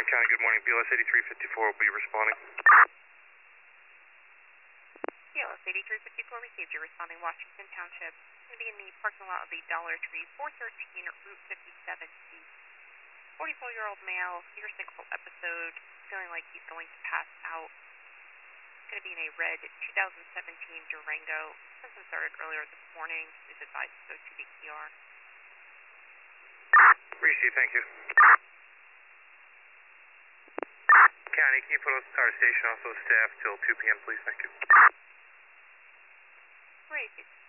County, good morning. BLS 8354 will be responding. BLS 8354 received your responding Washington Township. Going to be in the parking lot of the Dollar Tree, 413 Route 57 East. 44-year-old male, unicycle episode, feeling like he's going to pass out. Going to be in a red 2017 Durango. Symptoms started earlier this morning. Is advised to go to the ER. Received, thank you. County, can you put us at our station, also staff, till 2 p.m., please? Thank you. Great.